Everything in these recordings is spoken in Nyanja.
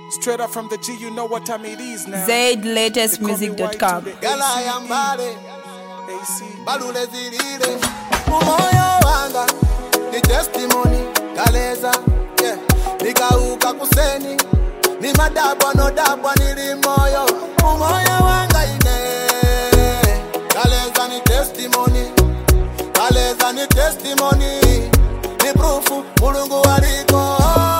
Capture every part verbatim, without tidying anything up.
Straight up from the G, you know what time it is now. Zaid latest music dot com. Gala yambale A C balule zilile Umoyo wanga ni testimony Galeza yeah. Nikauka kuseni ni madabwa no dabwa nili moyo Umoyo wanga ine Galeza ni testimony Galeza ni testimony Ni proofu mulungu waliko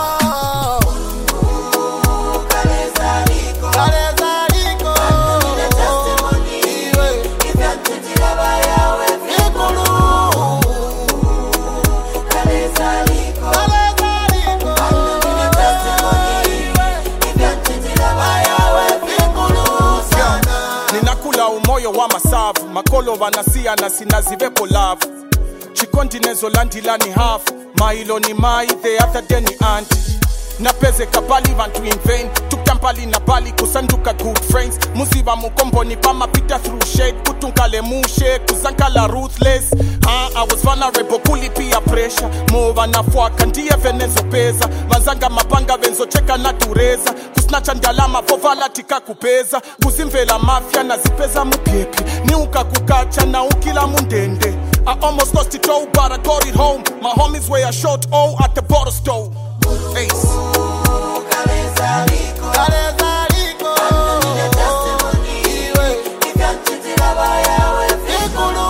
umoyo wa masavu makolo vanasia na sinazivepo love chikondi nezo landilani hafu mailo ni mai the other day ni anti napeze kabali vantu in vain tukampali na bali kusanduka good friends muziva mukomboni pama pita through shade kutunkale mushe kuzankala ruthless ha I was vulnerable kulipia pressure mova nafwaka ndiye venezo peza manzanga mapanga venzo cheka na tureza kusnacha ndalama vovala tika kupeza kuzimvela mafia na zipeza mupiepi ni uka kukacha na ukila mundende I almost lost it all but I got it home my homies were a short O at the bottle store Ace. Galeza liko Galeza liko Andunia testimony Iwe Ikanchitila baya we fikulu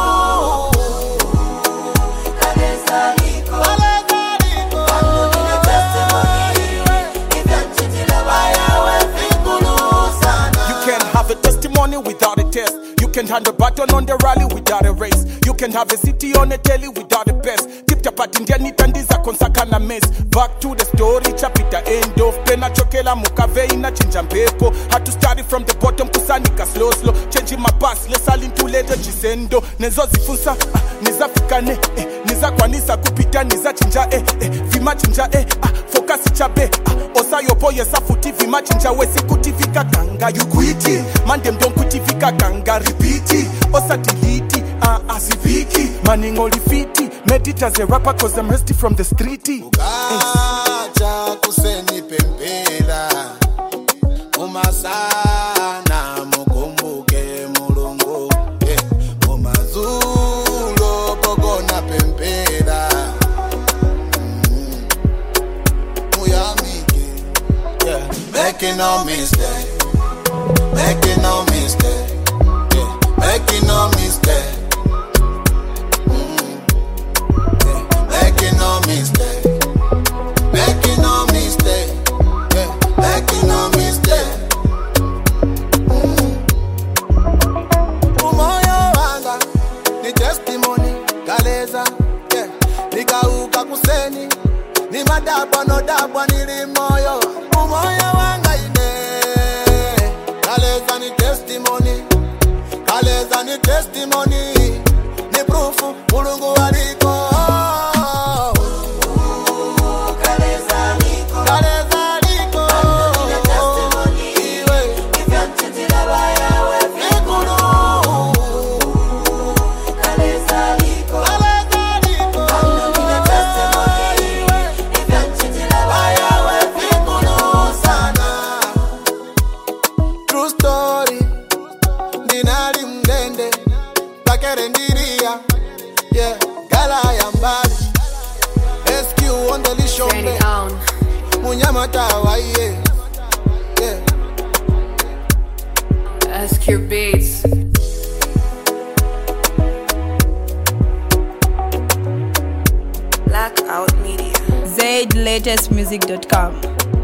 Galeza liko Galeza liko Andunia testimony Iwe Ikanchitila baya we fikulu sana You can't have a testimony without a test You can't hand a button on the rally without a race You can't have a city on a telly without a best Tipta ndiani tandiza konsaka na mess Back to the story chapita end of Pena chokela mukave ina chinja mpepo Had to start it from the bottom kusanika slow slow Changing my past lesa lintu lede jisendo Nezo zifunsa ah, niza fikane eh, Niza kwanisa kupita niza chinja eh, eh, Vima chinja eh, ah, fokasi chabe ah, Osa yopo yesa futi vima chinja Wesi kutivika kanga yukuiti Mandem don kutivika kanga repeati Osa delete ah, asiviki Maningoli fiti Medit as a rapper cause I'm rusty from the streety Ukacha kuseni pempela Umasana mukumbuke mulungu eh, Umazulo pogona pempela mm. Muyamike yeah. Making no mistake Making no mistake yeah. Making no mistake Making no mistake, making no mistake, yeah, making no mistake. Mm. Umoyo wanga ni testimony, Galeza, yeah. Nikauka kuseni, ni madabwa no dabwa nili moyo. Umoyo wanga ine, Galeza ni testimony, Galeza ni testimony, ni proofu mulungu waliko. Yeah, Gala yambali S Q on the lishombe Munyama tawaye Yeah S Q Beats Blackout Media Zaid latest music dot com